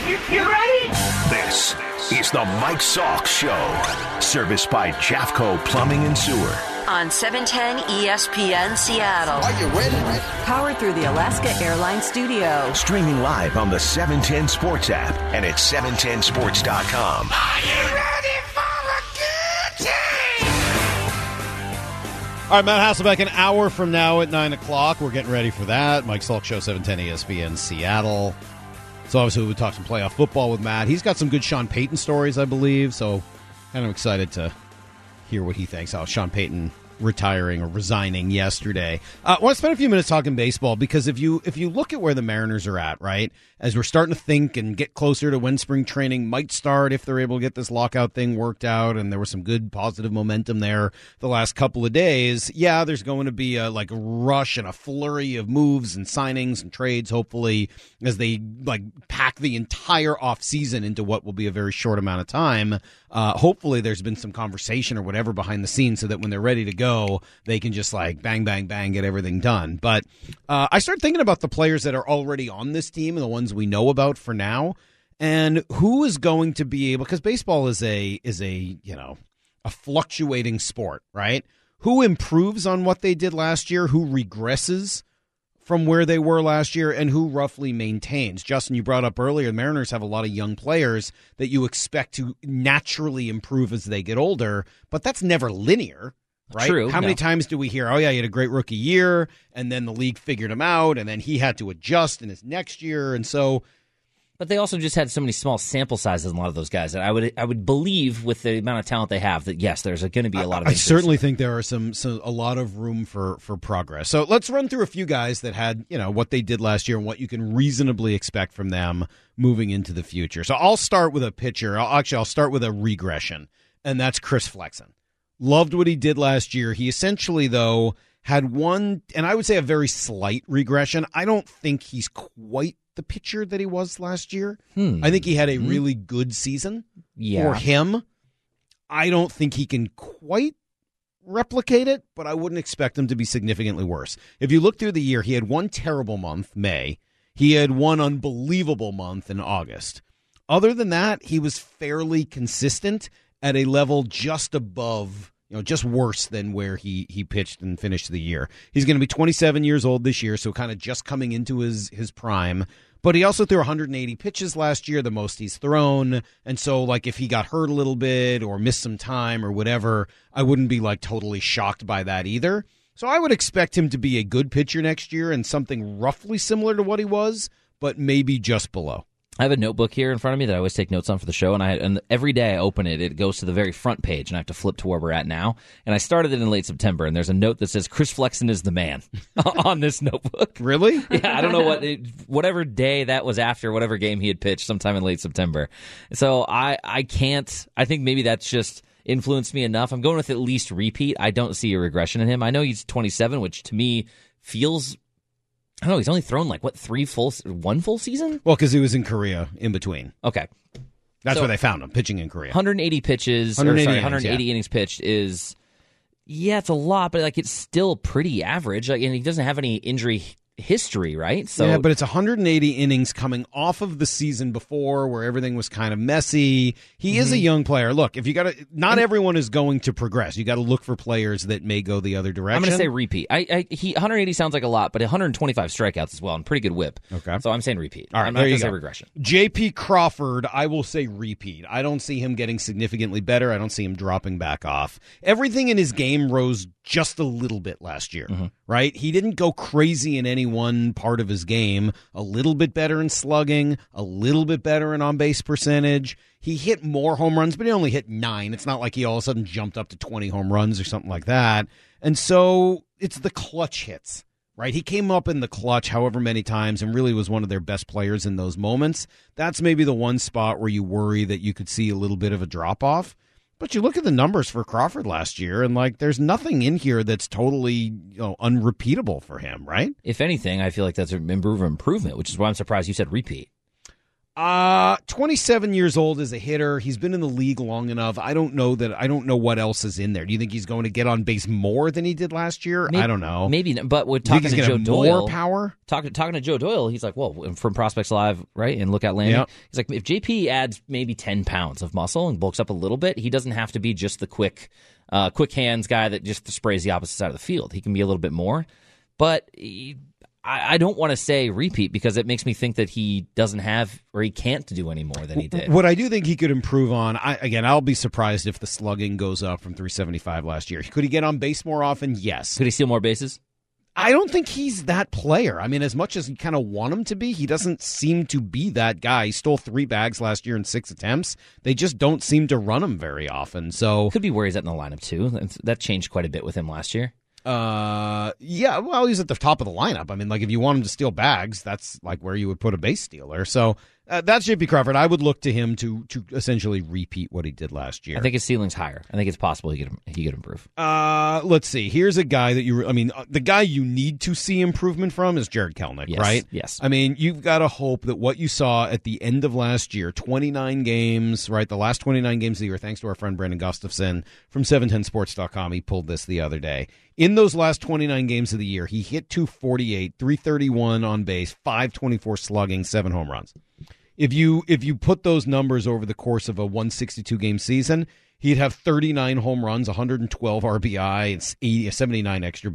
You ready? This is the Mike Salk Show. Serviced by Jeffco Plumbing and Sewer. On 710 ESPN Seattle. Are you ready? Powered through the Alaska Airlines studio. Streaming live on the 710 Sports app and at 710sports.com. Are you ready for a good time? All right, Matt Hasselbeck, an hour from now at 9 o'clock. We're getting ready for that. Mike Salk Show, 710 ESPN Seattle. So obviously we talk some playoff football with Matt. He's got some good Sean Payton stories, I believe, so kind of excited to hear what he thinks. How Sean Payton retiring or resigning yesterday. I want to spend a few minutes talking baseball because if you look at where the Mariners are at, right, as we're starting to think and get closer to when spring training might start if they're able to get this lockout thing worked out, and there was some good positive momentum there the last couple of days, yeah, there's going to be a rush and a flurry of moves and signings and trades, hopefully, as they pack the entire offseason into what will be a very short amount of time. Hopefully there's been some conversation or whatever behind the scenes so that when they're ready to go, they can just bang, bang, bang, get everything done. But I started thinking about the players that are already on this team and the ones we know about for now, and who is going to be able, because baseball is a fluctuating sport, right? Who improves on what they did last year, who regresses from where they were last year, and who roughly maintains. Justin, you brought up earlier, the Mariners have a lot of young players that you expect to naturally improve as they get older, but that's never linear, right? True. How many times do we hear, oh, yeah, he had a great rookie year, and then the league figured him out, and then he had to adjust in his next year, and so... But they also just had so many small sample sizes in a lot of those guys that I would believe with the amount of talent they have that, yes, there's going to be a lot of I certainly think there are a lot of room for progress. So let's run through a few guys that had, what they did last year and what you can reasonably expect from them moving into the future. So I'll start with a pitcher. I'll start with a regression, and that's Chris Flexen. Loved what he did last year. He essentially, though, had one, and I would say a very slight regression. I don't think he's quite the pitcher that he was last year. I think he had a really good season for him. I don't think he can quite replicate it, but I wouldn't expect him to be significantly worse. If you look through the year, he had one terrible month, May. He had one unbelievable month in August. Other than that, he was fairly consistent at a level just above, just worse than where he pitched and finished the year. He's going to be 27 years old this year, so kind of just coming into his prime. But he also threw 180 pitches last year, the most he's thrown. And so, if he got hurt a little bit or missed some time or whatever, I wouldn't be, totally shocked by that either. So I would expect him to be a good pitcher next year and something roughly similar to what he was, but maybe just below. I have a notebook here in front of me that I always take notes on for the show, and every day I open it, it goes to the very front page, and I have to flip to where we're at now. And I started it in late September, and there's a note that says Chris Flexen is the man on this notebook. Really? Yeah, I don't know whatever day that was after whatever game he had pitched sometime in late September. So I think maybe that's just influenced me enough. I'm going with at least repeat. I don't see a regression in him. I know he's 27, which to me feels... I don't know, he's only thrown one full season? Well, because he was in Korea in between. Okay. That's where they found him, pitching in Korea. 180 pitches, 180 innings pitched is, it's a lot, but it's still pretty average. And he doesn't have any injury history, right? So yeah, but it's 180 innings coming off of the season before where everything was kind of messy. He is a young player. Look, if you got to, not everyone is going to progress. You got to look for players that may go the other direction. I'm going to say repeat. 180 sounds like a lot, but 125 strikeouts as well and pretty good whip. Okay. So I'm saying repeat. All right, I'm not going to say regression. J.P. Crawford, I will say repeat. I don't see him getting significantly better. I don't see him dropping back off. Everything in his game rose just a little bit last year, right? He didn't go crazy in any one part of his game. A little bit better in slugging, a little bit better in on-base percentage. He hit more home runs, but he only hit 9. It's not like he all of a sudden jumped up to 20 home runs or something like that. And so it's the clutch hits, right? He came up in the clutch however many times and really was one of their best players in those moments. That's maybe the one spot where you worry that you could see a little bit of a drop-off. But you look at the numbers for Crawford last year, and there's nothing in here that's totally unrepeatable for him, right? If anything, I feel like that's an improvement, which is why I'm surprised you said repeat. 27 years old as a hitter. He's been in the league long enough. I don't know what else is in there. Do you think he's going to get on base more than he did last year? Maybe, I don't know. Maybe, but we're Do you think talking he's to gonna Joe have Doyle. more power? Talking to Joe Doyle, he's like, well, from Prospects Live, right? And Lookout Landing. Yep. He's like, if JP adds maybe 10 pounds of muscle and bulks up a little bit, he doesn't have to be just the quick hands guy that just sprays the opposite side of the field. He can be a little bit more. But I don't want to say repeat because it makes me think that he doesn't have or he can't do any more than he did. What I do think he could improve on, I'll be surprised if the slugging goes up from 375 last year. Could he get on base more often? Yes. Could he steal more bases? I don't think he's that player. I mean, as much as you kind of want him to be, he doesn't seem to be that guy. He stole 3 bags last year in 6 attempts. They just don't seem to run him very often. So Could be where he's at in the lineup, too. That changed quite a bit with him last year. Yeah, well, he's at the top of the lineup. I mean, like, if you want him to steal bags, that's like where you would put a base stealer. So that's JP Crawford. I would look to him to essentially repeat what he did last year. I think his ceiling's higher. I think it's possible he could improve. Let's see. Here's a guy that the guy you need to see improvement from is Jared Kelenic, Yes, right? yes. I mean, you've got to hope that what you saw at the end of last year, 29 games, right? The last 29 games of the year, thanks to our friend Brandon Gustafson from 710sports.com. He pulled this the other day. In those last 29 games of the year, he hit 248, 331 on base, 524 slugging, 7 home runs. If you put those numbers over the course of a 162-game season, he'd have 39 home runs, 112 RBI, and 79 extra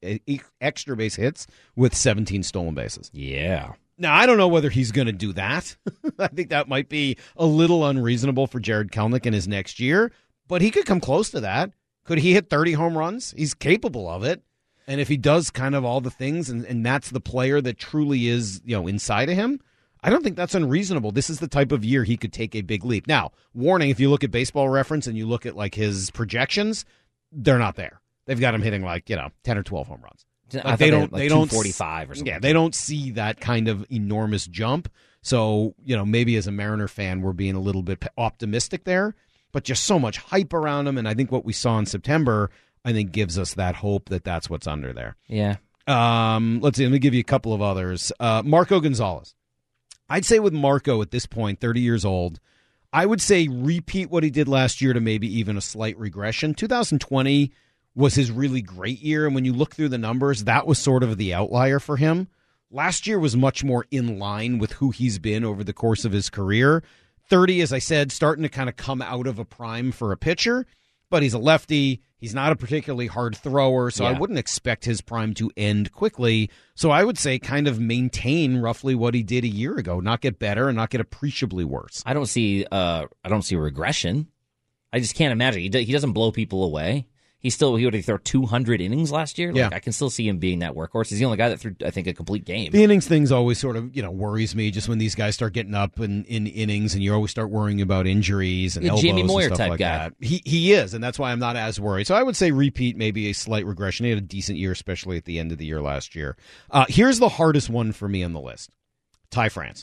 base hits with 17 stolen bases. Yeah. Now, I don't know whether he's going to do that. I think that might be a little unreasonable for Jared Kelenic in his next year, but he could come close to that. Could he hit 30 home runs? He's capable of it. And if he does kind of all the things, and that's the player that truly is, inside of him, I don't think that's unreasonable. This is the type of year he could take a big leap. Now, warning, if you look at Baseball Reference and you look at like his projections, they're not there. They've got him hitting 10 or 12 home runs. Like they don't 245 or something. Yeah, they don't see that kind of enormous jump. So, maybe as a Mariner fan, we're being a little bit optimistic there, but just so much hype around him. And I think what we saw in September, I think gives us that hope that that's what's under there. Yeah. Let's see. Let me give you a couple of others. Marco Gonzalez. I'd say with Marco at this point, 30 years old, I would say repeat what he did last year to maybe even a slight regression. 2020 was his really great year, and when you look through the numbers, that was sort of the outlier for him. Last year was much more in line with who he's been over the course of his career. 30, as I said, starting to kind of come out of a prime for a pitcher, but he's a lefty. He's not a particularly hard thrower, so I wouldn't expect his prime to end quickly. So I would say kind of maintain roughly what he did a year ago, not get better and not get appreciably worse. I don't see regression. I just can't imagine. He doesn't blow people away. He would throw 200 innings last year. I can still see him being that workhorse. He's the only guy that threw, I think, a complete game. The innings thing's always sort of, worries me just when these guys start getting up in innings and you always start worrying about injuries and elbows Jamie Moyer and stuff type like guy. that. He is, and that's why I'm not as worried. So I would say repeat, maybe a slight regression. He had a decent year, especially at the end of the year last year. Here's the hardest one for me on the list. Ty France.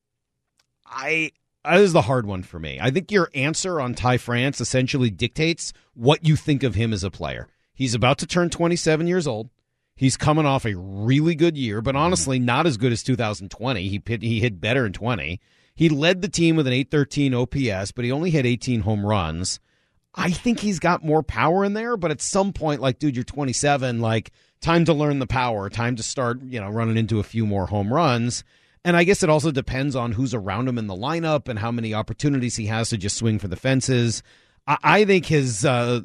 This is the hard one for me. I think your answer on Ty France essentially dictates what you think of him as a player. He's about to turn 27 years old. He's coming off a really good year, but honestly not as good as 2020. He hit better in 20. He led the team with an 813 OPS, but he only hit 18 home runs. I think he's got more power in there, but at some point, dude, you're 27, time to learn the power, time to start, running into a few more home runs. And I guess it also depends on who's around him in the lineup and how many opportunities he has to just swing for the fences. I think his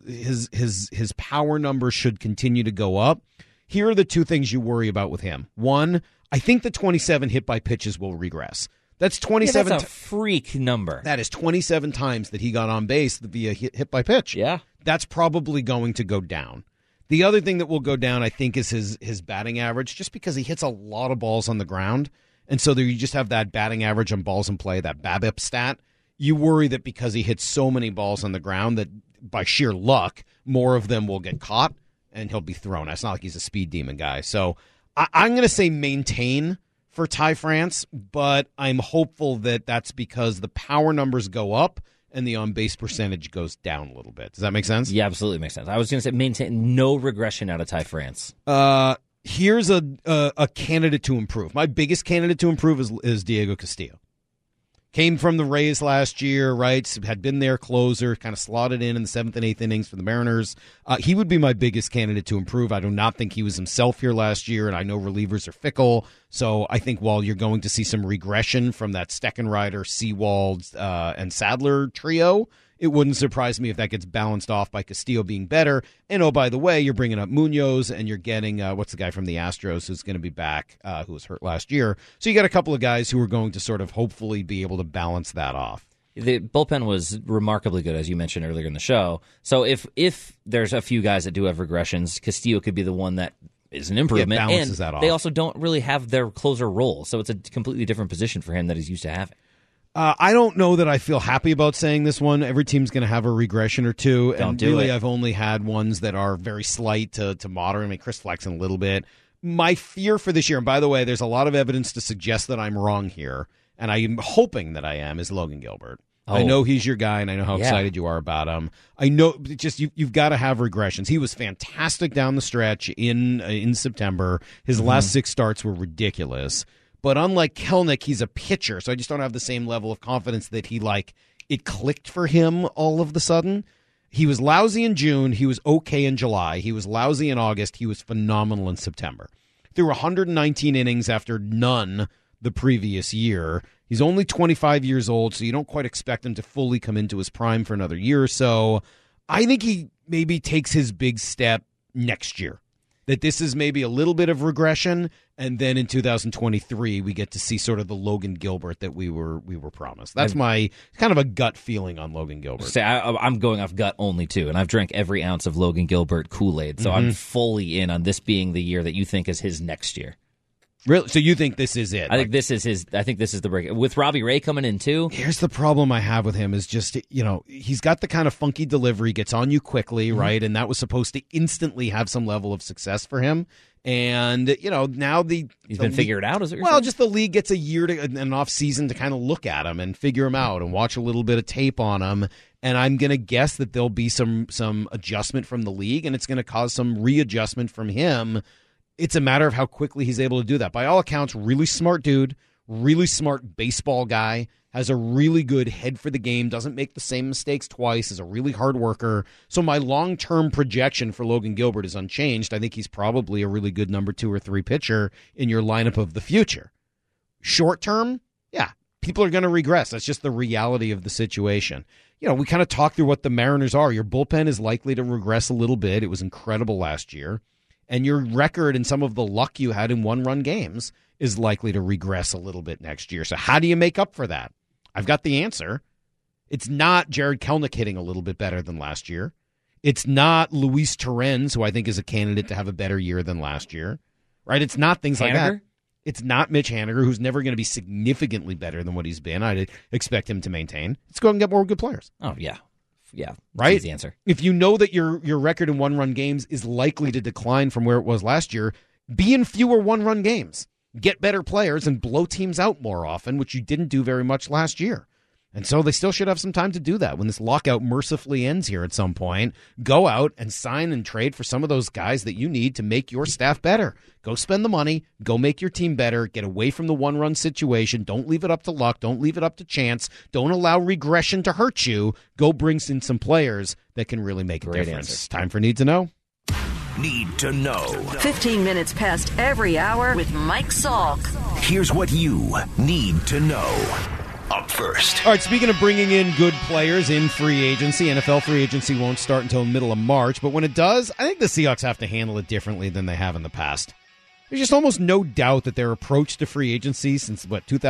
power numbers should continue to go up. Here are the two things you worry about with him. One, I think the 27 hit by pitches will regress. That's 27. That's a freak number. That is 27 times that he got on base via hit by pitch. Yeah. That's probably going to go down. The other thing that will go down, I think, is his batting average, just because he hits a lot of balls on the ground. And so there you just have that batting average on balls in play, that BABIP stat. You worry that because he hits so many balls on the ground that by sheer luck, more of them will get caught and he'll be thrown. It's not like he's a speed demon guy. So I'm going to say maintain for Ty France, but I'm hopeful that that's because the power numbers go up and the on-base percentage goes down a little bit. Does that make sense? Yeah, absolutely makes sense. I was going to say maintain no regression out of Ty France. Here's a candidate to improve. My biggest candidate to improve is Diego Castillo. Came from the Rays last year, right? Had been their closer, kind of slotted in the 7th and 8th innings for the Mariners. He would be my biggest candidate to improve. I do not think he was himself here last year, and I know relievers are fickle. So I think while you're going to see some regression from that Steckenrider, Seawald, and Sadler trio, it wouldn't surprise me if that gets balanced off by Castillo being better. And, oh, by the way, you're bringing up Munoz, and you're getting, what's the guy from the Astros who's going to be back, who was hurt last year. So you got a couple of guys who are going to sort of hopefully be able to balance that off. The bullpen was remarkably good, as you mentioned earlier in the show. So if there's a few guys that do have regressions, Castillo could be the one that is an improvement. Balances and that off. They also don't really have their closer role, so it's a completely different position for him that he's used to having. I don't know that I feel happy about saying this one. Every team's going to have a regression or two. I've only had ones that are very slight to moderate. I mean, Chris Flexen a little bit. My fear for this year, and by the way, there's a lot of evidence to suggest that I'm wrong here, and I'm hoping that I am, is Logan Gilbert. Oh. I know he's your guy, and I know how excited you are about him. I know just you've got to have regressions. He was fantastic down the stretch in September. His last 6 starts were ridiculous. But unlike Kelenic, he's a pitcher, so I just don't have the same level of confidence that it clicked for him all of the sudden. He was lousy in June. He was okay in July. He was lousy in August. He was phenomenal in September. Threw 119 innings after none the previous year. He's only 25 years old, so you don't quite expect him to fully come into his prime for another year or so. I think he maybe takes his big step next year. That this is maybe a little bit of regression, and then in 2023 we get to see sort of the Logan Gilbert that we were promised. That's my kind of a gut feeling on Logan Gilbert. I'm going off gut only too, and I've drank every ounce of Logan Gilbert Kool-Aid, so I'm fully in on this being the year that you think is his next year. Really? So you think this is it? I think this is his. I think this is the break with Robbie Ray coming in too. Here's the problem I have with him is just he's got the kind of funky delivery, gets on you quickly, right? And that was supposed to instantly have some level of success for him. And now he's been figured out. Is it? Well, just the league gets a year an off season to kind of look at him and figure him out and watch a little bit of tape on him. And I'm going to guess that there'll be some adjustment from the league, and it's going to cause some readjustment from him. It's a matter of how quickly he's able to do that. By all accounts, really smart dude, really smart baseball guy, has a really good head for the game, doesn't make the same mistakes twice, is a really hard worker. So my long-term projection for Logan Gilbert is unchanged. I think he's probably a really good number 2 or 3 pitcher in your lineup of the future. Short-term, yeah, people are going to regress. That's just the reality of the situation. We kind of talked through what the Mariners are. Your bullpen is likely to regress a little bit. It was incredible last year. And your record and some of the luck you had in one-run games is likely to regress a little bit next year. So how do you make up for that? I've got the answer. It's not Jared Kelenic hitting a little bit better than last year. It's not Luis Torrens, who I think is a candidate to have a better year than last year. Right? It's not things like that. It's not Mitch Haniger, who's never going to be significantly better than what he's been. I'd expect him to maintain. Let's go and get more good players. Oh, yeah. Yeah, right. That's the answer. If you know that your record in one-run games is likely to decline from where it was last year, be in fewer one-run games. Get better players and blow teams out more often, which you didn't do very much last year. And so they still should have some time to do that when this lockout mercifully ends here at some point. Go out and sign and trade for some of those guys that you need to make your staff better. Go spend the money. Go make your team better. Get away from the one-run situation. Don't leave it up to luck. Don't leave it up to chance. Don't allow regression to hurt you. Go bring in some players that can really make a difference. Answer. Time for Need to Know. Need to know. 15 minutes past every hour with Mike Salk. Here's what you need to know. Up first. All right, speaking of bringing in good players in free agency, NFL free agency won't start until the middle of March, but when it does, I think the Seahawks have to handle it differently than they have in the past. There's just almost no doubt that their approach to free agency since,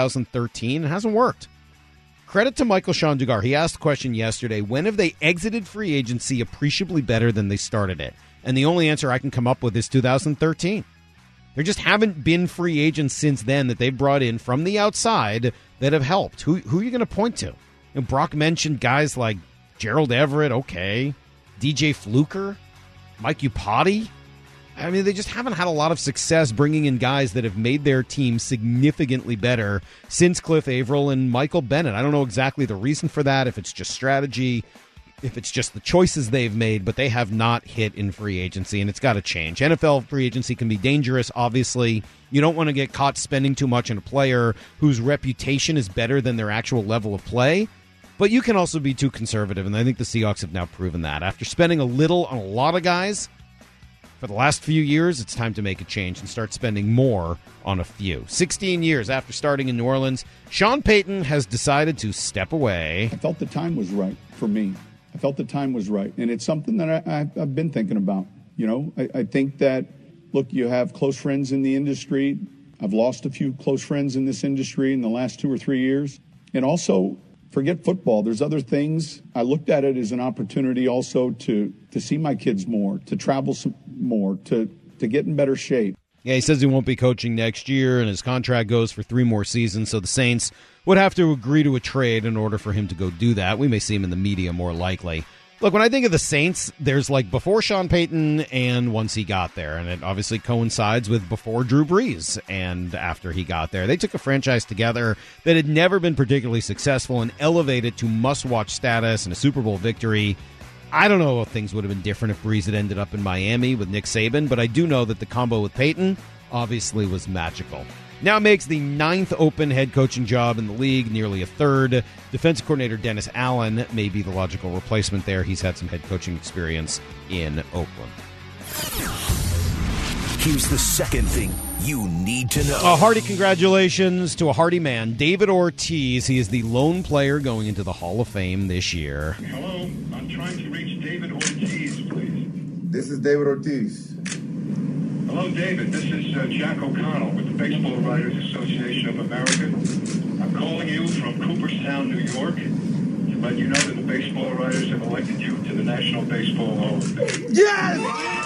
2013 hasn't worked. Credit to Michael Sean Dugar. He asked the question yesterday, when have they exited free agency appreciably better than they started it? And the only answer I can come up with is 2013. There just haven't been free agents since then that they've brought in from the outside that have helped. Who are you going to point to? Brock mentioned guys like Gerald Everett, okay. DJ Fluker, Mike Iupati. I mean, they just haven't had a lot of success bringing in guys that have made their team significantly better since Cliff Averill and Michael Bennett. I don't know exactly the reason for that, if it's just strategy. if it's just the choices they've made, but they have not hit in free agency, and it's got to change. NFL free agency can be dangerous, obviously. You don't want to get caught spending too much on a player whose reputation is better than their actual level of play, but you can also be too conservative, and I think the Seahawks have now proven that. After spending a little on a lot of guys for the last few years, it's time to make a change and start spending more on a few. 16 years after starting in New Orleans, Sean Payton has decided to step away. I felt the time was right for me. I felt the time was right, and it's something that I've been thinking about. You know, I think that, look, you have close friends in the industry. I've lost a few close friends in this industry in the last 2 or 3 years. And also, forget football. There's other things. I looked at it as an opportunity also to see my kids more, to travel some more, to get in better shape. Yeah, he says he won't be coaching next year, and his contract goes for 3 more seasons, so the Saints would have to agree to a trade in order for him to go do that. We may see him in the media more likely. Look, when I think of the Saints, there's like before Sean Payton and once he got there, and it obviously coincides with before Drew Brees and after he got there. They took a franchise together that had never been particularly successful and elevated to must-watch status and a Super Bowl victory. I don't know if things would have been different if Brees had ended up in Miami with Nick Saban, but I do know that the combo with Payton obviously was magical. Now makes the 9th open head coaching job in the league, nearly a third. Defensive coordinator Dennis Allen may be the logical replacement there. He's had some head coaching experience in Oakland. Here's the second thing you need to know. A hearty congratulations to a hearty man, David Ortiz. He is the lone player going into the Hall of Fame this year. Hello, I'm trying to reach David Ortiz, please. This is David Ortiz. Hello, David. This is Jack O'Connell with the Baseball Writers Association of America. I'm calling you from Cooperstown, New York, to let you know that the baseball writers have elected you to the National Baseball Hall of Fame. Yes!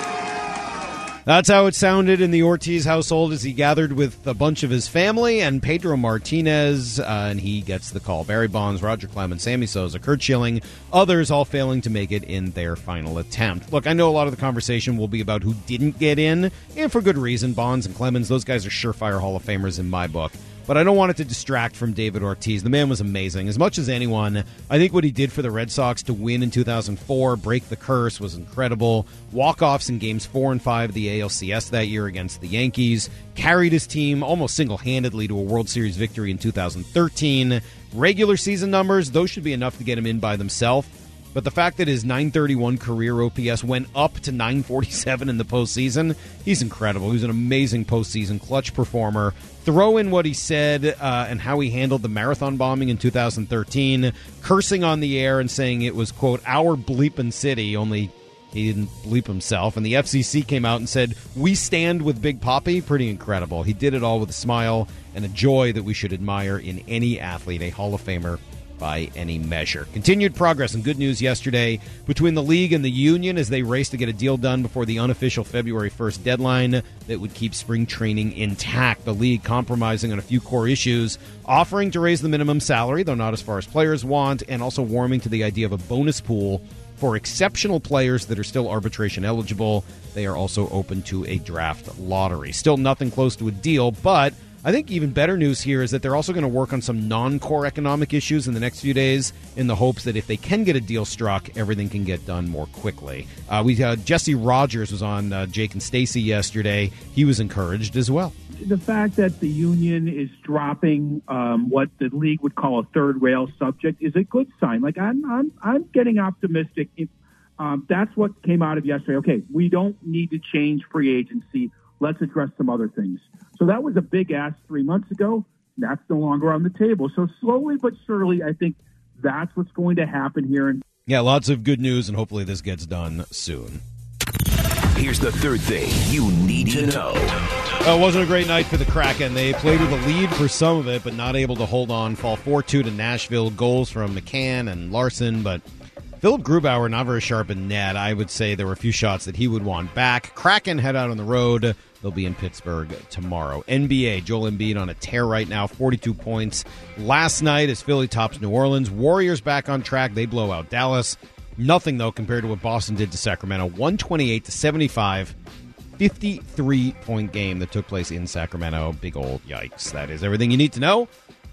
That's how it sounded in the Ortiz household as he gathered with a bunch of his family and Pedro Martinez, and he gets the call. Barry Bonds, Roger Clemens, Sammy Sosa, Curt Schilling, others all failing to make it in their final attempt. Look, I know a lot of the conversation will be about who didn't get in, and for good reason. Bonds and Clemens, those guys are surefire Hall of Famers in my book. But I don't want it to distract from David Ortiz. The man was amazing. As much as anyone, I think what he did for the Red Sox to win in 2004, break the curse, was incredible. Walk-offs in games 4 and 5 of the ALCS that year against the Yankees. Carried his team almost single-handedly to a World Series victory in 2013. Regular season numbers, those should be enough to get him in by themselves. But the fact that his .931 career OPS went up to .947 in the postseason, he's incredible. He's an amazing postseason clutch performer. Throw in what he said and how he handled the marathon bombing in 2013, cursing on the air and saying it was, quote, our bleepin' city, only he didn't bleep himself. And the FCC came out and said, we stand with Big Papi. Pretty incredible. He did it all with a smile and a joy that we should admire in any athlete, a Hall of Famer by any measure. Continued progress and good news yesterday between the league and the union as they race to get a deal done before the unofficial February 1st deadline that would keep spring training intact. The league compromising on a few core issues, offering to raise the minimum salary, though not as far as players want, and also warming to the idea of a bonus pool for exceptional players that are still arbitration eligible. They are also open to a draft lottery. Still nothing close to a deal, but I think even better news here is that they're also going to work on some non-core economic issues in the next few days in the hopes that if they can get a deal struck, everything can get done more quickly. Jesse Rogers was on Jake and Stacey yesterday. He was encouraged as well. The fact that the union is dropping what the league would call a third rail subject is a good sign. Like I'm getting optimistic. That's what came out of yesterday. Okay, we don't need to change free agency. Let's address some other things. So that was a big ask 3 months ago. That's no longer on the table. So slowly but surely, I think that's what's going to happen here. Yeah, lots of good news, and hopefully this gets done soon. Here's the third thing you need to know. It wasn't a great night for the Kraken. They played with a lead for some of it, but not able to hold on. Fall 4-2 to Nashville. Goals from McCann and Larson, but Philip Grubauer not very sharp in net. I would say there were a few shots that he would want back. Kraken head out on the road. They'll be in Pittsburgh tomorrow. NBA, Joel Embiid on a tear right now, 42 points. Last night as Philly tops New Orleans. Warriors back on track. They blow out Dallas. Nothing, though, compared to what Boston did to Sacramento. 128-75. 53-point game that took place in Sacramento. Big old yikes. That is everything you need to know.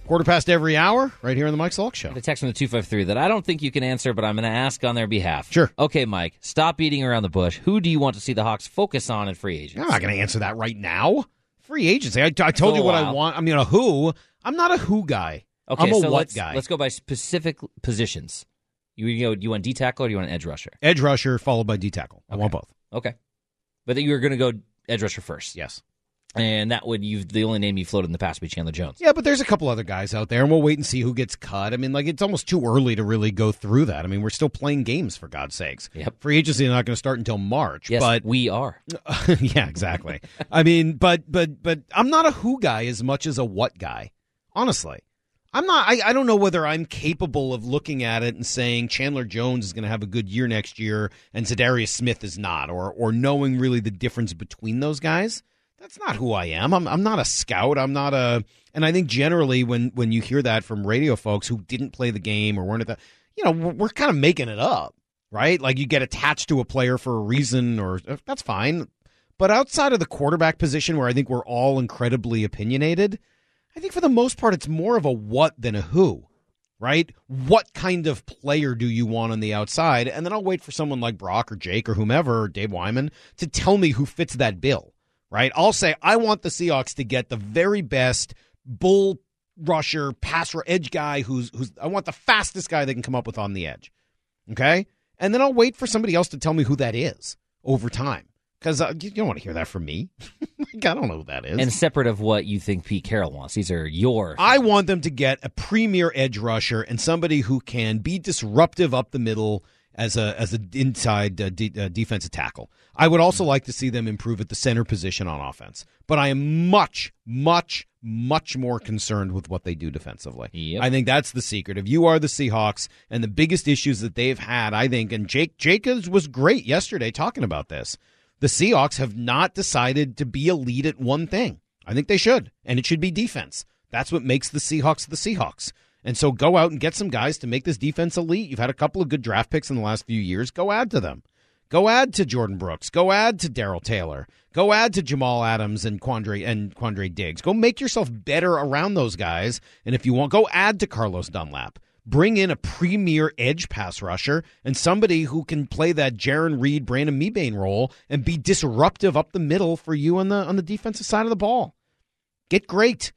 Quarter past every hour, right here on the Mike Salk Show. The text from the 253 that I don't think you can answer, but I'm going to ask on their behalf. Sure. Okay, Mike, stop beating around the bush. Who do you want to see the Hawks focus on in free agents? I'm not going to answer that right now. Free agency. I told you what I want. I mean, a who. I'm not a who guy. Okay, I'm a so what guy. Let's go by specific positions. Do you want D tackle or do you want an edge rusher? Edge rusher followed by D tackle. I want both. Okay. But that you were going to go edge rusher first. Yes. And that would the only name you floated in the past would be Chandler Jones. Yeah, but there's a couple other guys out there, and we'll wait and see who gets cut. I mean, like, it's almost too early to really go through that. I mean, we're still playing games, for God's sakes. Yep. Free agency is not going to start until March. Yes, but we are. Yeah, exactly. I mean, but I'm not a who guy as much as a what guy. Honestly. I'm not. I don't know whether I'm capable of looking at it and saying Chandler Jones is going to have a good year next year and Zadarius Smith is not, or knowing really the difference between those guys. That's not who I am. I'm not a scout. I'm not a. And I think generally when you hear that from radio folks who didn't play the game or weren't at the, we're kind of making it up, right? Like you get attached to a player for a reason, or that's fine. But outside of the quarterback position, where I think we're all incredibly opinionated, I think for the most part, it's more of a what than a who, right? What kind of player do you want on the outside? And then I'll wait for someone like Brock or Jake or whomever, or Dave Wyman, to tell me who fits that bill, right? I'll say, I want the Seahawks to get the very best bull rusher, edge guy who's I want the fastest guy they can come up with on the edge, okay? And then I'll wait for somebody else to tell me who that is over time. Because you don't want to hear that from me. Like, I don't know who that is. And separate of what you think Pete Carroll wants. These are your... I want them to get a premier edge rusher and somebody who can be disruptive up the middle as an inside defensive tackle. I would also like to see them improve at the center position on offense. But I am much, much, much more concerned with what they do defensively. Yep. I think that's the secret. If you are the Seahawks and the biggest issues that they've had, I think, and Jacobs was great yesterday talking about this, the Seahawks have not decided to be elite at one thing. I think they should, and it should be defense. That's what makes the Seahawks the Seahawks. And so go out and get some guys to make this defense elite. You've had a couple of good draft picks in the last few years. Go add to them. Go add to Jordan Brooks. Go add to Darrell Taylor. Go add to Jamal Adams and Quandre Diggs. Go make yourself better around those guys. And if you want, go add to Carlos Dunlap. Bring in a premier edge pass rusher and somebody who can play that Jaron Reed, Brandon Mebane role and be disruptive up the middle for you on the defensive side of the ball. Get great.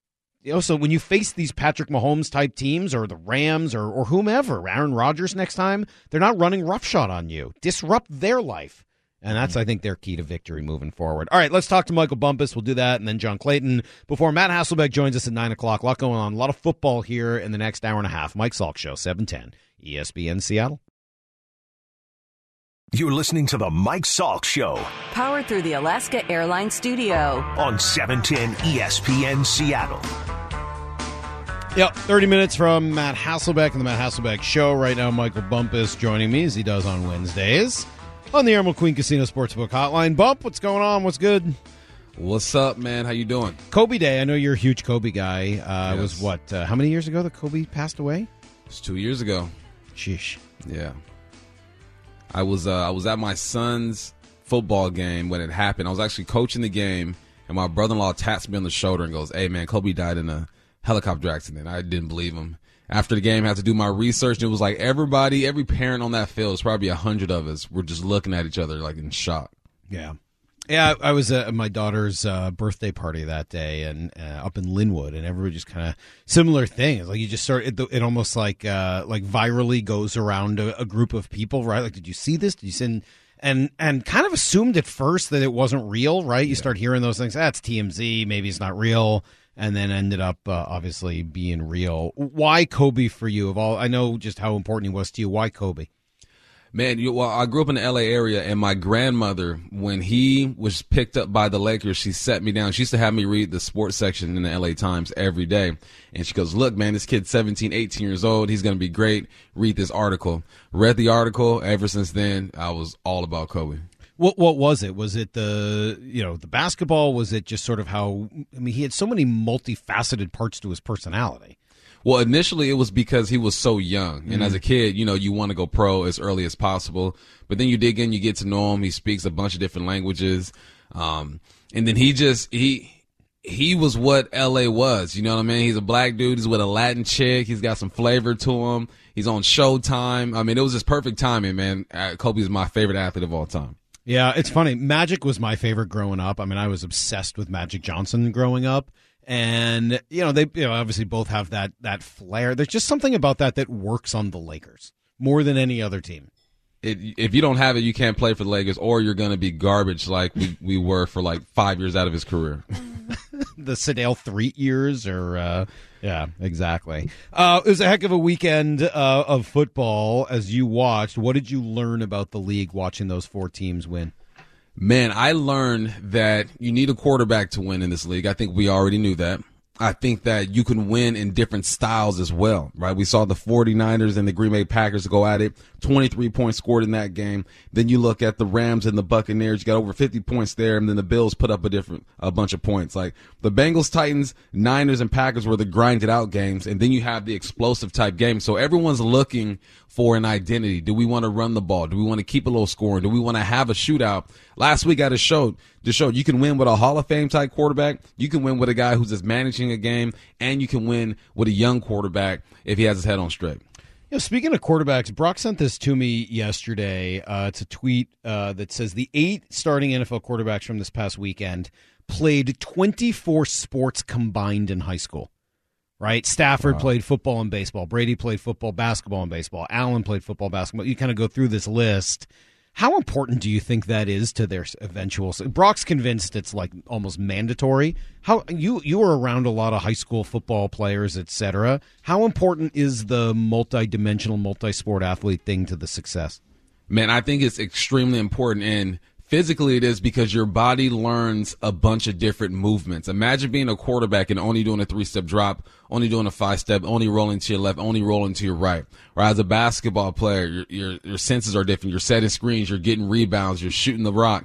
So when you face these Patrick Mahomes type teams or the Rams or whomever, Aaron Rodgers next time, they're not running roughshod on you. Disrupt their life. And that's, I think, their key to victory moving forward. All right, let's talk to Michael Bumpus. We'll do that, and then John Clayton before Matt Hasselbeck joins us at 9 o'clock. A lot going on. A lot of football here in the next hour and a half. Mike Salk Show, 710, ESPN Seattle. You're listening to the Mike Salk Show. Powered through the Alaska Airlines Studio. On 710 ESPN Seattle. Yep, 30 minutes from Matt Hasselbeck and the Matt Hasselbeck Show. Right now, Michael Bumpus joining me as he does on Wednesdays. On the Emerald Queen Casino Sportsbook Hotline. Bump, what's going on? What's good? What's up, man? How you doing? Kobe Day. I know you're a huge Kobe guy. Yes. It was what? How many years ago that Kobe passed away? It was 2 years ago. Sheesh. Yeah. I was at my son's football game when it happened. I was actually coaching the game, and my brother-in-law taps me on the shoulder and goes, "Hey, man, Kobe died in a helicopter accident." I didn't believe him. After the game, I had to do my research, and it was like every parent on that field, it's probably 100 of us, were just looking at each other like in shock. Yeah. Yeah, I was at my daughter's birthday party that day, and up in Linwood, and everybody just kind of similar thing. It's like you just start it almost like virally goes around a group of people, right? Like, did you see this? Did you see? And kind of assumed at first that it wasn't real, right? You start hearing those things. That's TMZ. Maybe it's not real. And then ended up obviously being real. Why Kobe for you? Of all, I know just how important he was to you. Why Kobe? Man, I grew up in the L.A. area, and my grandmother, when he was picked up by the Lakers, she sat me down. She used to have me read the sports section in the L.A. Times every day. And she goes, "Look, man, this kid's 17, 18 years old. He's going to be great. Read this article." Read the article. Ever since then, I was all about Kobe. What was it? Was it the basketball? Was it just sort of how, I mean, he had so many multifaceted parts to his personality. Well, initially it was because he was so young. And as a kid, you want to go pro as early as possible. But then you dig in, you get to know him. He speaks a bunch of different languages. And then he he was what LA was. You know what I mean? He's a black dude. He's with a Latin chick. He's got some flavor to him. He's on Showtime. I mean, it was just perfect timing, man. Kobe is my favorite athlete of all time. Yeah, it's funny. Magic was my favorite growing up. I mean, I was obsessed with Magic Johnson growing up. And, they obviously both have that flair. There's just something about that works on the Lakers more than any other team. If you don't have it, you can't play for the Lakers, or you're going to be garbage like we were for like 5 years out of his career. The Sedale 3 years, or yeah, exactly. It was a heck of a weekend of football as you watched. What did you learn about the league watching those 4 teams win? Man, I learned that you need a quarterback to win in this league. I think we already knew that. I think that you can win in different styles as well, right? We saw the 49ers and the Green Bay Packers go at it, 23 points scored in that game. Then you look at the Rams and the Buccaneers, you got over 50 points there, and then the Bills put up a bunch of points. Like the Bengals, Titans, Niners, and Packers were the grinded out games, and then you have the explosive type games. So everyone's looking for an identity. Do we want to run the ball? Do we want to keep a little scoring? Do we want to have a shootout? Last week I just showed you can win with a Hall of Fame type quarterback. You can win with a guy who's just managing a game, and you can win with a young quarterback if he has his head on straight. Speaking of quarterbacks, Brock sent this to me yesterday. It's a tweet that says the 8 starting NFL quarterbacks from this past weekend played 24 sports combined in high school. Right? Stafford played football and baseball. Brady played football, basketball, and baseball. Allen played football, basketball. You kind of go through this list. How important do you think that is to their eventual? Brock's convinced it's like almost mandatory. How you were around a lot of high school football players, etc. How important is the multi-dimensional, multi-sport athlete thing to the success? Man, I think it's extremely important, and physically it is because your body learns a bunch of different movements. Imagine being a quarterback and only doing a 3-step drop, only doing a 5-step, only rolling to your left, only rolling to your right. Or as a basketball player, your senses are different. You're setting screens, you're getting rebounds, you're shooting the rock.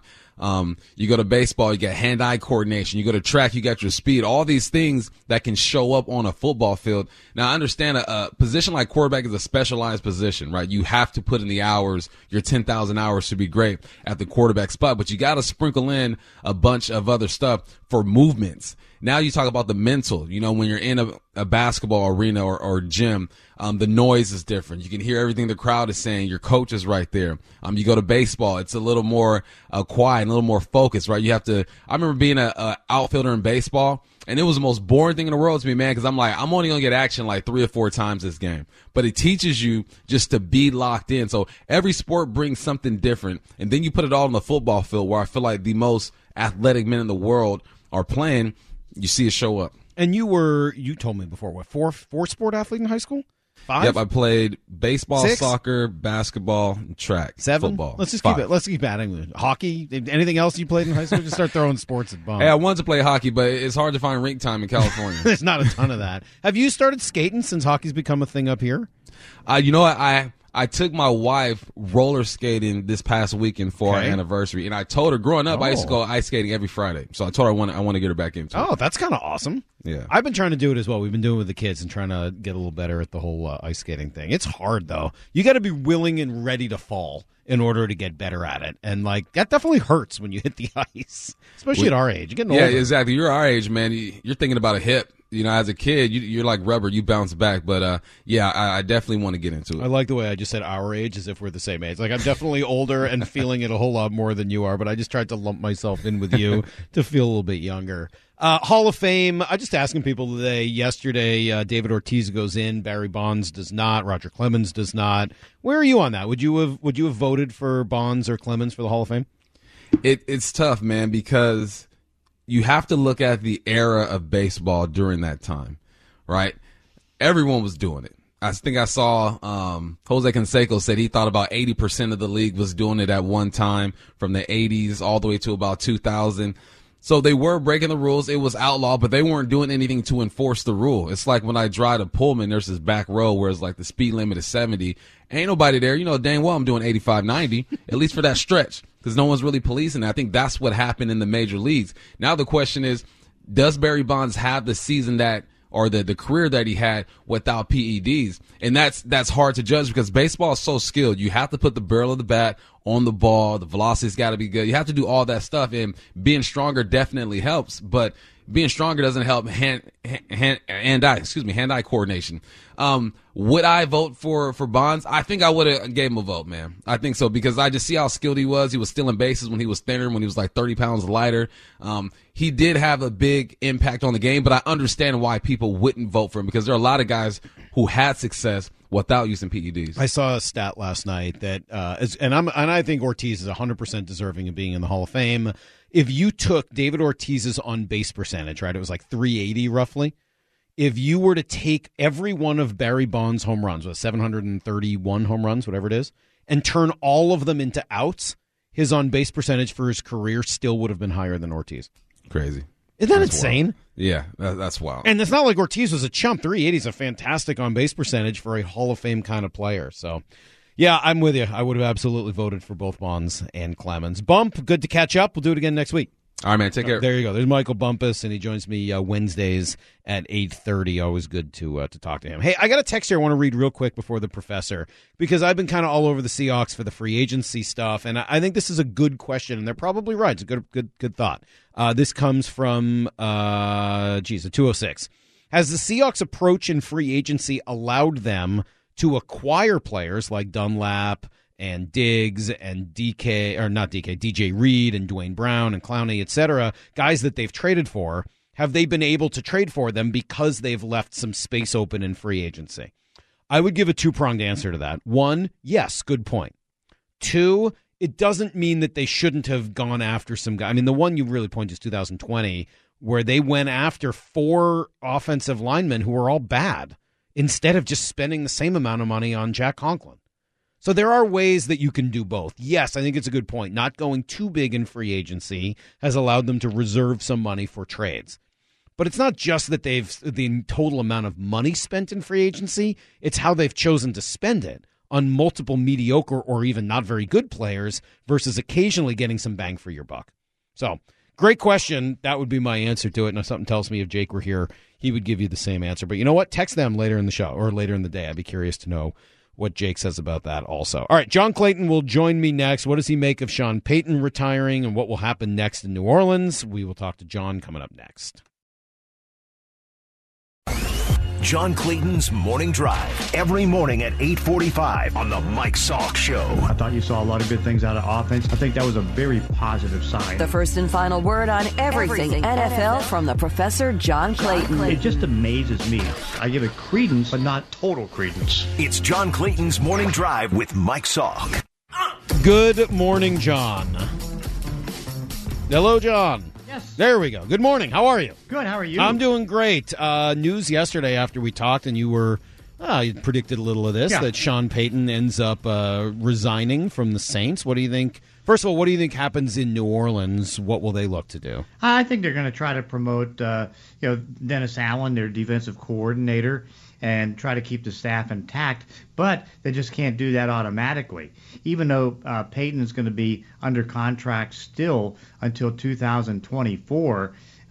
You go to baseball, you got hand-eye coordination. You go to track, you got your speed. All these things that can show up on a football field. Now, I understand a position like quarterback is a specialized position, right? You have to put in the hours, your 10,000 hours to be great at the quarterback spot, but you got to sprinkle in a bunch of other stuff for movements. Now you talk about the mental, when you're in a basketball arena or gym, the noise is different. You can hear everything the crowd is saying. Your coach is right there. You go to baseball, it's a little more quiet, a little more focused, right? I remember being a outfielder in baseball, and it was the most boring thing in the world to me, man, because I'm like, I'm only going to get action like 3 or 4 times this game. But it teaches you just to be locked in. So every sport brings something different, and then you put it all on the football field where I feel like the most athletic men in the world are playing. You see it show up. And you told me before, what, four sport athlete in high school? 5? Yep, I played baseball, 6? Soccer, basketball, track, 7? football. Let's just 5. keep adding. Hockey? Anything else you played in high school? Just start throwing sports at bums. Hey, I wanted to play hockey, but it's hard to find rink time in California. There's not a ton of that. Have you started skating since hockey's become a thing up here? You know what? I took my wife roller skating this past weekend for our anniversary, and I told her growing up I used to go ice skating every Friday. So I told her I want to get her back into it. Oh, that's kind of awesome. Yeah, I've been trying to do it as well. We've been doing it with the kids and trying to get a little better at the whole ice skating thing. It's hard though. You got to be willing and ready to fall in order to get better at it, and like that definitely hurts when you hit the ice, especially at our age. You're getting older. Yeah, exactly. You're our age, man. You're thinking about a hip. As a kid, you're like rubber. You bounce back. But, I definitely want to get into it. I like the way I just said our age as if we're the same age. Like, I'm definitely older and feeling it a whole lot more than you are, but I just tried to lump myself in with you to feel a little bit younger. Hall of Fame, I just asking people today, yesterday, David Ortiz goes in, Barry Bonds does not, Roger Clemens does not. Where are you on that? Would you have voted for Bonds or Clemens for the Hall of Fame? It's tough, man, because you have to look at the era of baseball during that time, right? Everyone was doing it. I think I saw Jose Canseco said he thought about 80% of the league was doing it at one time from the 80s all the way to about 2000. So they were breaking the rules. It was outlawed, but they weren't doing anything to enforce the rule. It's like when I drive to Pullman, there's this back row where it's like the speed limit is 70. Ain't nobody there. Dang well I'm doing 85, 90, at least for that stretch, because no one's really policing it. I think that's what happened in the major leagues. Now the question is, does Barry Bonds have the season or the career that he had without PEDs? And that's hard to judge because baseball is so skilled. You have to put the barrel of the bat on the ball. The velocity's got to be good. You have to do all that stuff, and being stronger definitely helps. But being stronger doesn't help hand-eye coordination. Would I vote for Bonds? I think I would have gave him a vote, man. I think so, because I just see how skilled he was. He was stealing bases when he was thinner, when he was like 30 pounds lighter. He did have a big impact on the game, but I understand why people wouldn't vote for him, because there are a lot of guys who had success without using PEDs. I saw a stat last night that, and I think Ortiz is 100% deserving of being in the Hall of Fame. If you took David Ortiz's on-base percentage, right, it was like 380 roughly. If you were to take every one of Barry Bonds' home runs, with 731 home runs, whatever it is, and turn all of them into outs, his on-base percentage for his career still would have been higher than Ortiz. Crazy. Isn't that That's insane? Wild. Yeah, that's wild. And it's not like Ortiz was a chump. 380 is a fantastic on-base percentage for a Hall of Fame kind of player. So, yeah, I'm with you. I would have absolutely voted for both Bonds and Clemens. Bump, good to catch up. We'll do it again next week. All right, man. Take care. There you go. There's Michael Bumpus, and he joins me Wednesdays at 8:30. Always good to talk to him. Hey, I got a text here I want to read real quick before the professor, because I've been kind of all over the Seahawks for the free agency stuff, and I think this is a good question, and they're probably right. It's a good thought. This comes from a 206. Has the Seahawks' approach in free agency allowed them to acquire players like Dunlap and Diggs and DJ Reed and Dwayne Brown and Clowney, etc., guys that they've traded for? Have they been able to trade for them because they've left some space open in free agency? I would give a two-pronged answer to that. One, yes, good point. Two, it doesn't mean that they shouldn't have gone after some guy. I mean, the one you really point to is 2020, where they went after 4 offensive linemen who were all bad, instead of just spending the same amount of money on Jack Conklin. So there are ways that you can do both. Yes, I think it's a good point. Not going too big in free agency has allowed them to reserve some money for trades. But it's not just that the total amount of money spent in free agency, it's how they've chosen to spend it on multiple mediocre or even not very good players versus occasionally getting some bang for your buck. So, great question. That would be my answer to it. Now, something tells me if Jake were here, he would give you the same answer. But you know what? Text them later in the show or later in the day. I'd be curious to know what Jake says about that also. All right, John Clayton will join me next. What does he make of Sean Payton retiring and what will happen next in New Orleans? We will talk to John coming up next. John Clayton's Morning Drive, every morning at 8:45 on the Mike Salk Show. I thought you saw a lot of good things out of offense. I think that was a very positive sign. The first and final word on everything NFL from the Professor John Clayton. It just amazes me. I give it credence, but not total credence. It's John Clayton's Morning Drive with Mike Salk. Good morning, John. Hello, John. Yes. There we go. Good morning. How are you? Good. How are you? I'm doing great. News yesterday after we talked, and you predicted a little of this, that Sean Payton ends up resigning from the Saints. What do you think? First of all, what do you think happens in New Orleans? What will they look to do? I think they're going to try to promote Dennis Allen, their defensive coordinator, and try to keep the staff intact, but they just can't do that automatically. Even though Payton is going to be under contract still until 2024,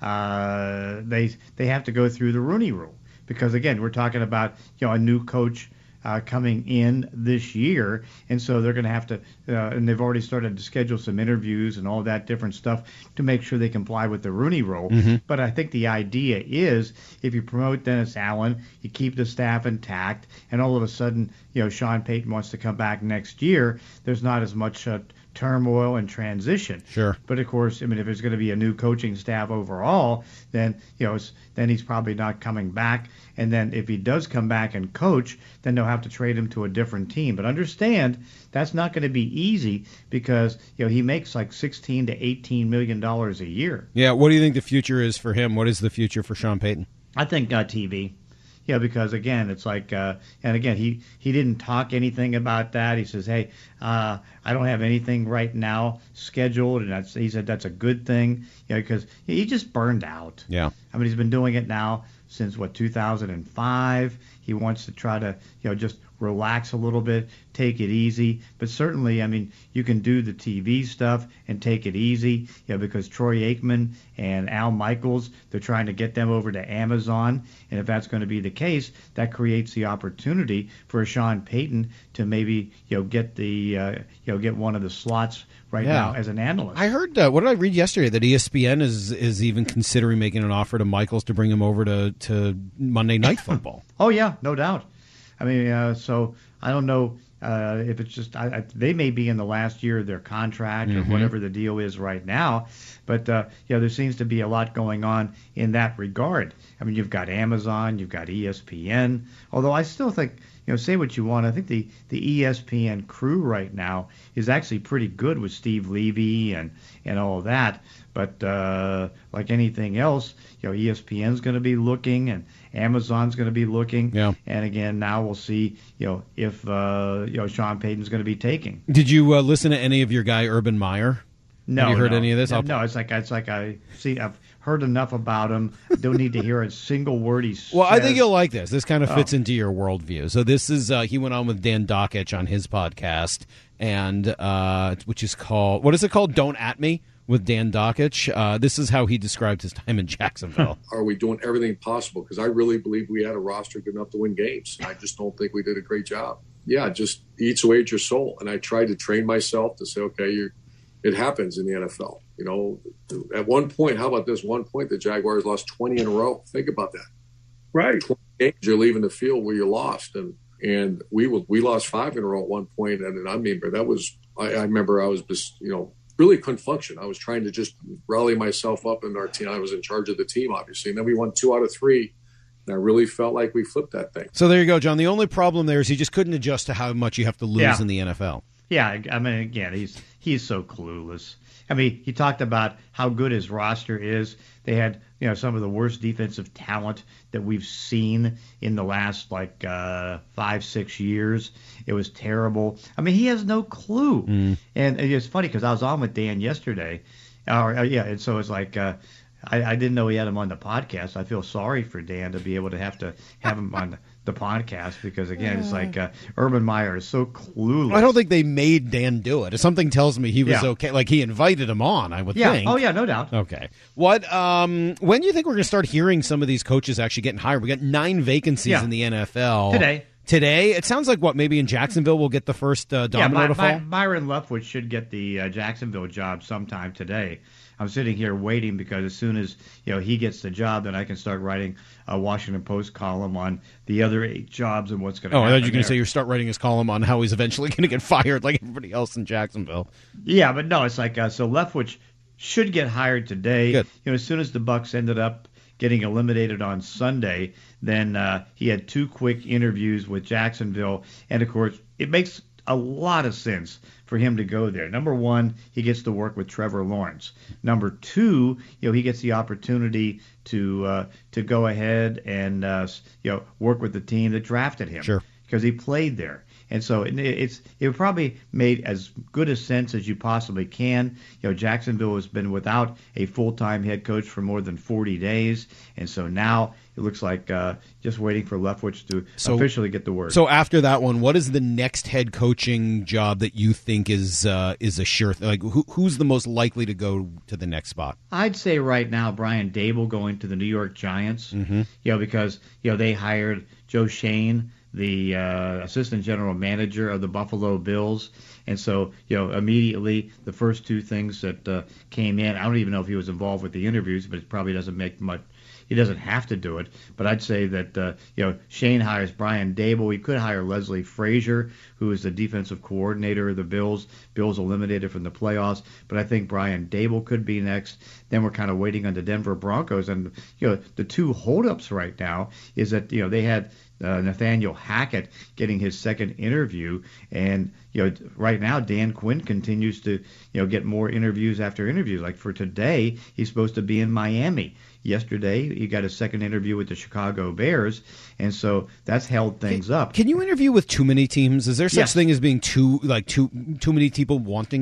they have to go through the Rooney Rule, because again, we're talking about a new coach coming in this year, and so they're going to have to, and they've already started to schedule some interviews and all that different stuff to make sure they comply with the Rooney Rule. Mm-hmm. But I think the idea is, if you promote Dennis Allen, you keep the staff intact, and all of a sudden, Sean Payton wants to come back next year, there's not as much turmoil and transition. Sure. But of course, I mean, if there's going to be a new coaching staff overall, then then he's probably not coming back. And then if he does come back and coach, then they'll have to trade him to a different team. But understand, that's not going to be easy, because he makes like $16 to $18 million a year. Yeah. What do you think the future is for him? What is the future for Sean Payton? I think TV. Yeah, because again, it's like, and again, he didn't talk anything about that. He says, hey, I don't have anything right now scheduled, and he said that's a good thing, because he just burned out. Yeah. I mean, he's been doing it now since 2005. He wants to try to, just relax a little bit, take it easy. But certainly, I mean, you can do the TV stuff and take it easy, because Troy Aikman and Al Michaels, they're trying to get them over to Amazon. And if that's going to be the case, that creates the opportunity for Sean Payton to maybe, get get one of the slots right now as an analyst. I heard, what did I read yesterday, that ESPN is even considering making an offer to Michaels to bring him over to Monday Night Football. Oh, yeah, no doubt. I mean, so I don't know if it's just they may be in the last year of their contract or whatever the deal is right now. But, there seems to be a lot going on in that regard. I mean, you've got Amazon, you've got ESPN, although I still think, say what you want. I think the ESPN crew right now is actually pretty good with Steve Levy and all of that. But like anything else, ESPN's going to be looking and Amazon's going to be looking. Yeah. And again, now we'll see, if Sean Payton's going to be taking. Did you listen to any of your guy Urban Meyer? No. Have you heard any of this? No, it's like I see. I've heard enough about him. Don't need to hear a single word he says. Well, I think you'll like this. This kind of fits into your worldview. So this is he went on with Dan Dakich on his podcast, and which is called, what is it called? Don't At Me with Dan Dakich. This is how he described his time in Jacksonville. Are we doing everything possible? Because I really believe we had a roster good enough to win games. I just don't think we did a great job. Yeah, it just eats away at your soul. And I tried to train myself to say, okay, it happens in the NFL. At one point, how about this? One point, the Jaguars lost 20 in a row. Think about that. Right. 20 games you're leaving the field where you lost. And we lost 5 in a row at one point. And I mean, that was, I remember I was just, really couldn't function. I was trying to just rally myself up in our team. I was in charge of the team, obviously. And then we won 2 out of 3. And I really felt like we flipped that thing. So there you go, John. The only problem there is he just couldn't adjust to how much you have to lose in the NFL. Yeah, I mean, again, he's so clueless. I mean, he talked about how good his roster is. They had, some of the worst defensive talent that we've seen in the last 5-6 years. It was terrible. I mean, he has no clue. And it's funny because I was on with Dan yesterday. And so it's like I didn't know he had him on the podcast. I feel sorry for Dan to be able to have him on the podcast because, again, it's like Urban Meyer is so clueless. I don't think they made Dan do it. Something tells me he was okay. Like, he invited him on, I would think. Oh, yeah, no doubt. Okay. What? When do you think we're going to start hearing some of these coaches actually getting hired? We got 9 vacancies in the NFL. Today? It sounds like, maybe in Jacksonville we'll get the first domino to fall? Byron Leftwich should get the Jacksonville job sometime today. I'm sitting here waiting because as soon as he gets the job, then I can start writing a Washington Post column on the other 8 jobs and what's going to happen. I thought you were going to say you start writing his column on how he's eventually going to get fired like everybody else in Jacksonville. Yeah, but no, it's like so Leftwich should get hired today. Good. As soon as the Bucs ended up getting eliminated on Sunday, then he had 2 quick interviews with Jacksonville, and of course it makes a lot of sense for him to go there. Number 1, he gets to work with Trevor Lawrence. Number 2, he gets the opportunity to go ahead and work with the team that drafted him. Sure. Because he played there. And so it probably made as good a sense as you possibly can. Jacksonville has been without a full-time head coach for more than 40 days, and so now it looks like just waiting for Leftwich to officially get the word. So after that one, what is the next head coaching job that you think is a sure thing? Like who's the most likely to go to the next spot? I'd say right now Brian Dable going to the New York Giants. Because they hired Joe Shane, the assistant general manager of the Buffalo Bills. And so, immediately the first 2 things that came in, I don't even know if he was involved with the interviews, but it probably doesn't make much. He doesn't have to do it. But I'd say that, Shane hires Brian Dable. He could hire Leslie Frazier, who is the defensive coordinator of the Bills. Bills eliminated from the playoffs. But I think Brian Dable could be next. Then we're kind of waiting on the Denver Broncos. And, the 2 holdups right now is that, they had Nathaniel Hackett getting his second interview, and right now Dan Quinn continues to get more interviews after interviews. Like for today, he's supposed to be in Miami. Yesterday, he got a second interview with the Chicago Bears, and so that's held things up. Can you interview with too many teams? Is there such thing as being too many people wanting you?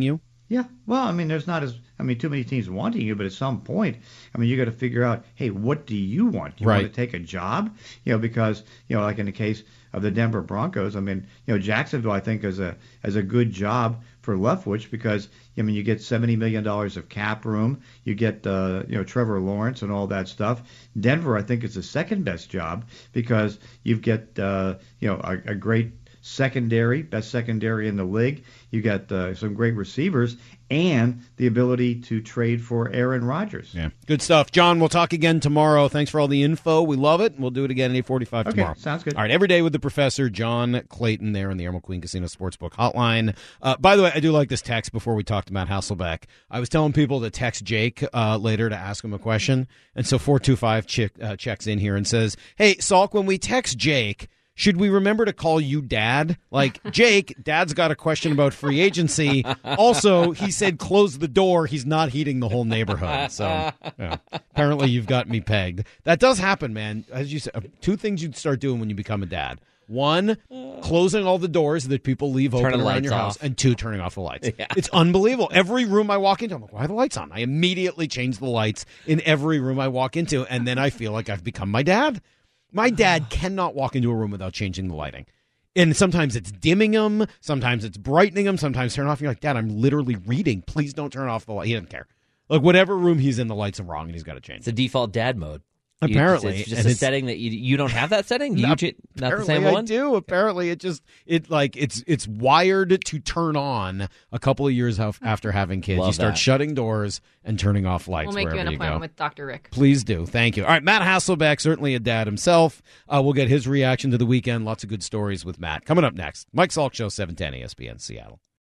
Yeah, well, I mean, there's not too many teams wanting you, but at some point, I mean, you got to figure out, hey, what do you want? You want to take a job? Because, like in the case of the Denver Broncos, I mean, Jacksonville, I think, is a good job for Leftwich because, you get $70 million of cap room. You get, Trevor Lawrence and all that stuff. Denver, I think, is the second best job because you get, a great best secondary in the league. You got some great receivers and the ability to trade for Aaron Rodgers. Yeah, good stuff. John, we'll talk again tomorrow. Thanks for all the info. We love it. We'll do it again at 8:45 tomorrow. Sounds good. All right, every day with the professor, John Clayton, there on the Emerald Queen Casino Sportsbook Hotline. By the way, I do like this text before we talked about Hasselbeck. I was telling people to text Jake later to ask him a question, and so 425 checks in here and says, hey, Salk, when we text Jake, should we remember to call you Dad? Like, Jake, Dad's got a question about free agency. Also, he said close the door. He's not heating the whole neighborhood. So, apparently you've got me pegged. That does happen, man. As you said, two things you'd start doing when you become a dad. One, closing all the doors that people leave open around your house. And two, turning off the lights. Yeah. It's unbelievable. Every room I walk into, I'm like, why are the lights on? I immediately change the lights in every room I walk into, and then I feel like I've become my dad. My dad cannot walk into a room without changing the lighting. And sometimes it's dimming them, sometimes it's brightening them, sometimes turn off. You're like, Dad, I'm literally reading. Please don't turn off the light. He doesn't care. Like, whatever room he's in, the lights are wrong, and he's got to change. It's a default dad mode. Apparently. It's just a setting that you don't have that setting? Not the same one? I do. Apparently, it's wired to turn on a couple of years after having kids. Love you start that. shutting doors and turning off lights. We'll make you an wherever appointment go. with Dr. Rick. Please do. Thank you. All right, Matt Hasselbeck, certainly a dad himself. We'll get his reaction to the weekend. Lots of good stories with Matt. Coming up next, Mike Salk Show, 710 ESPN Seattle.